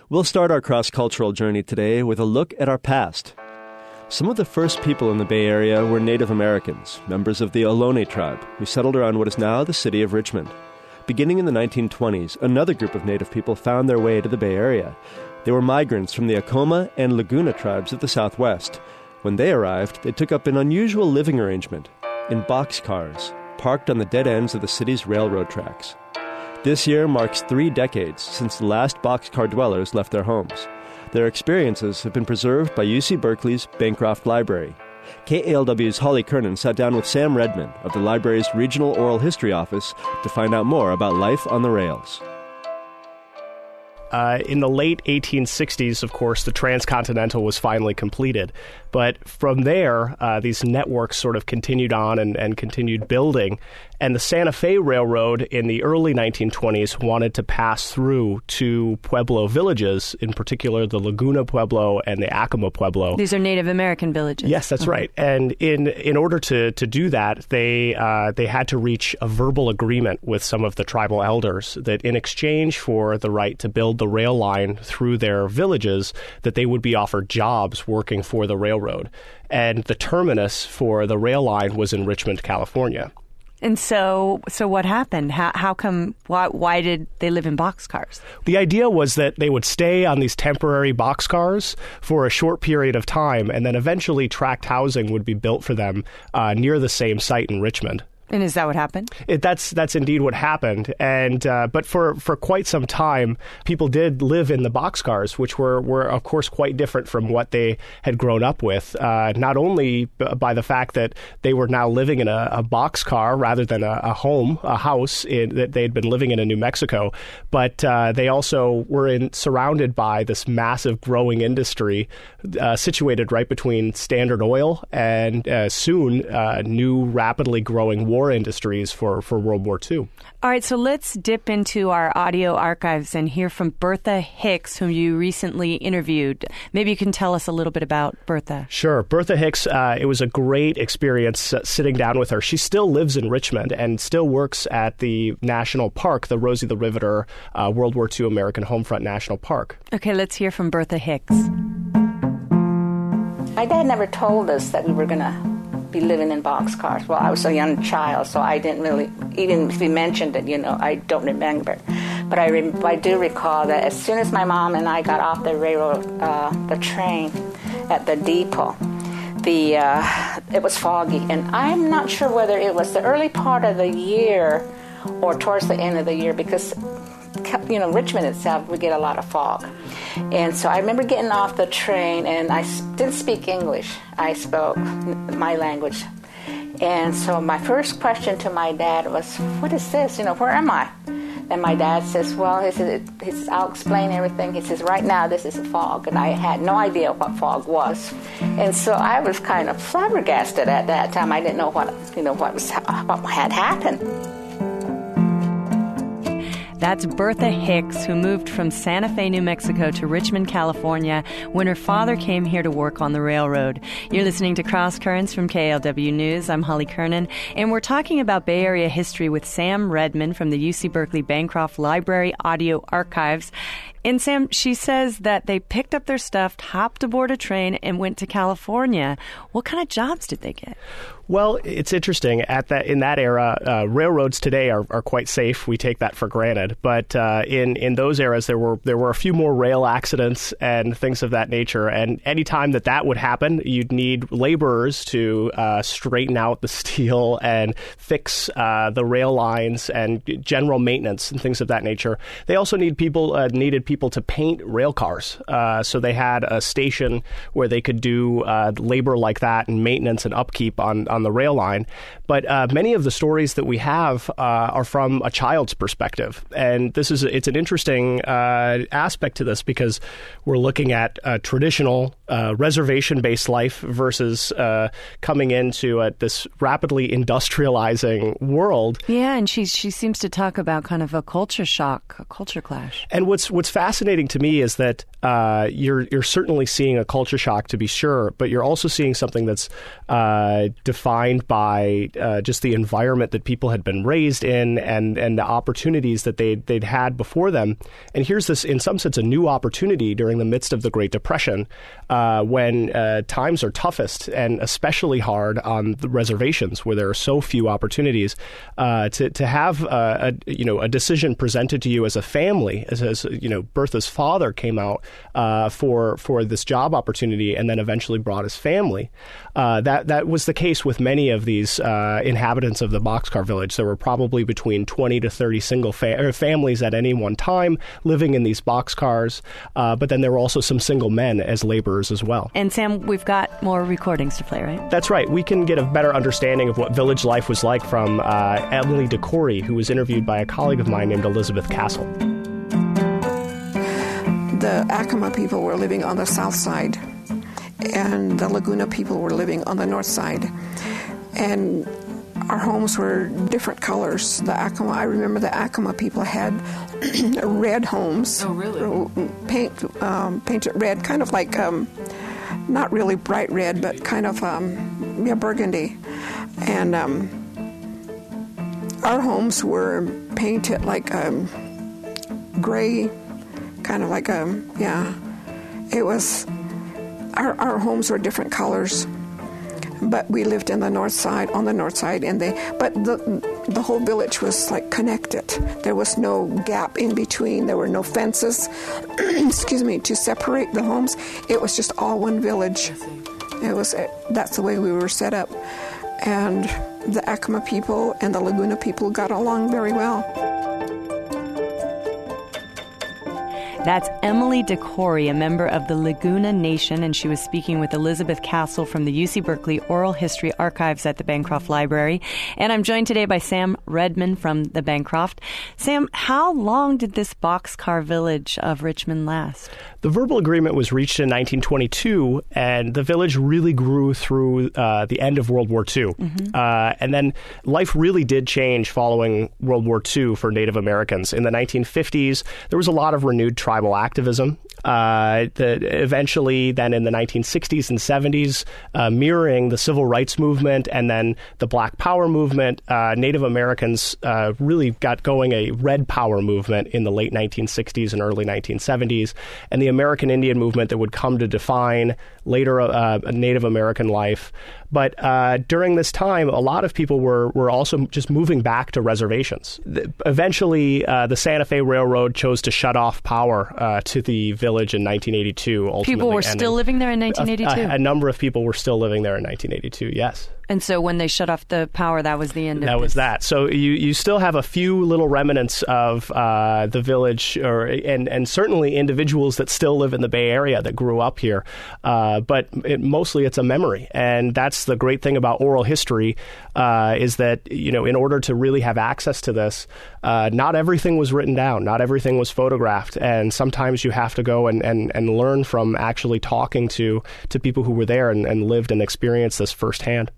We'll start our cross-cultural journey today with a look at our past. Some of the first people in the Bay Area were Native Americans, members of the Ohlone tribe, who settled around what is now the city of Richmond. Beginning in the 1920s, another group of Native people found their way to the Bay Area. They were migrants from the Acoma and Laguna tribes of the Southwest. When they arrived, they took up an unusual living arrangement in boxcars, parked on the dead ends of the city's railroad tracks. This year marks 3 decades since the last boxcar dwellers left their homes. Their experiences have been preserved by UC Berkeley's Bancroft Library. KALW's Holly Kernan sat down with Sam Redman of the library's Regional Oral History Office to find out more about life on the rails. In the late 1860s, of course, the Transcontinental was finally completed. But from there, these networks sort of continued on and continued building. And the Santa Fe Railroad in the early 1920s wanted to pass through 2 Pueblo villages, in particular the Laguna Pueblo and the Acoma Pueblo. These are Native American villages. Yes, that's right. And in order to do that, they had to reach a verbal agreement with some of the tribal elders that in exchange for the right to build the rail line through their villages, that they would be offered jobs working for the railroad. And the terminus for the rail line was in Richmond, California. And so what happened? How come? Why did they live in boxcars? The idea was that they would stay on these temporary boxcars for a short period of time, and then eventually tract housing would be built for them near the same site in Richmond. And is that what happened? That's indeed what happened. And but for quite some time, people did live in the boxcars, which were of course quite different from what they had grown up with. Not only by the fact that they were now living in a boxcar rather than a house that they had been living in New Mexico, but they also were surrounded by this massive growing industry situated right between Standard Oil and soon new rapidly growing war industries for World War II. All right, so let's dip into our audio archives and hear from Bertha Hicks, whom you recently interviewed. Maybe you can tell us a little bit about Bertha. Sure. Bertha Hicks, it was a great experience sitting down with her. She still lives in Richmond and still works at the National Park, the Rosie the Riveter World War II American Homefront National Park. Okay, let's hear from Bertha Hicks. My dad never told us that we were going to be living in boxcars. Well, I was a young child, so I didn't really, even if he mentioned it, I don't remember. But I do recall that as soon as my mom and I got off the railroad, the train at the depot, it was foggy. And I'm not sure whether it was the early part of the year or towards the end of the year, because Richmond itself, we get a lot of fog. And so I remember getting off the train, and I didn't speak English. I spoke my language. And so my first question to my dad was, what is this? Where am I? And my dad says, well, he says, I'll explain everything. He says, right now, this is a fog. And I had no idea what fog was. And so I was kind of flabbergasted at that time. I didn't know what had happened. That's Bertha Hicks, who moved from Santa Fe, New Mexico to Richmond, California, when her father came here to work on the railroad. You're listening to Cross Currents from KALW News. I'm Holly Kernan, and we're talking about Bay Area history with Sam Redman from the UC Berkeley Bancroft Library Audio Archives. And Sam, she says that they picked up their stuff, hopped aboard a train, and went to California. What kind of jobs did they get? Well, it's interesting. In that era, railroads today are quite safe. We take that for granted. But in those eras, there were a few more rail accidents and things of that nature. And any time that would happen, you'd need laborers to straighten out the steel and fix the rail lines and general maintenance and things of that nature. They also needed people to paint rail cars. So they had a station where they could do labor like that and maintenance and upkeep on the rail line. But many of the stories that we have are from a child's perspective. And it's an interesting aspect to this, because we're looking at traditional reservation-based life versus coming into this rapidly industrializing world. Yeah, and she seems to talk about kind of a culture shock, a culture clash. And what's fascinating to me is that you're certainly seeing a culture shock, to be sure, but you're also seeing something that's defined defined by just the environment that people had been raised in and the opportunities that they'd had before them. And here's this, in some sense, a new opportunity during the midst of the Great Depression, when times are toughest and especially hard on the reservations where there are so few opportunities, to have a decision presented to you as a family, as Bertha's father came out for this job opportunity and then eventually brought his family. That was the case with many of these inhabitants of the Boxcar Village. There were probably between 20 to 30 single families at any one time living in these boxcars, but then there were also some single men as laborers as well. And Sam, we've got more recordings to play, right? That's right. We can get a better understanding of what village life was like from Emily DeCory, who was interviewed by a colleague of mine named Elizabeth Castle. The Acoma people were living on the south side, and the Laguna people were living on the north side. And our homes were different colors. I remember the Acoma people had red homes. Oh, really? Painted red, kind of like, not really bright red, but kind of, burgundy. And our homes were painted like gray, kind of like it was, our homes were different colors, but we lived on the north side, and the whole village was like connected. There was no gap in between. There were no fences, to separate the homes. It was just all one village. That's the way we were set up. And the Acoma people and the Laguna people got along very well. That's Emily DeCory, a member of the Laguna Nation, and she was speaking with Elizabeth Castle from the UC Berkeley Oral History Archives at the Bancroft Library. And I'm joined today by Sam Redmond from the Bancroft. Sam, how long did this boxcar village of Richmond last? The verbal agreement was reached in 1922, and the village really grew through the end of World War II. Mm-hmm. And then life really did change following World War II for Native Americans. In the 1950s, there was a lot of renewed tribal activism. Eventually, then in the 1960s and 70s, mirroring the civil rights movement and then the Black Power movement, Native Americans really got going a Red Power movement in the late 1960s and early 1970s, and the American Indian movement that would come to define later Native American life. But during this time, a lot of people were also just moving back to reservations. Eventually, the Santa Fe Railroad chose to shut off power to the village in 1982. People were still living there in 1982? A number of people were still living there in 1982, yes. And so when they shut off the power, that was the end of it? That was that. So you still have a few little remnants of the village, and certainly individuals that still live in the Bay Area that grew up here. But mostly it's a memory. And that's the great thing about oral history, is that, in order to really have access to this, not everything was written down. Not everything was photographed. And sometimes you have to go and learn from actually talking to people who were there and lived and experienced this firsthand.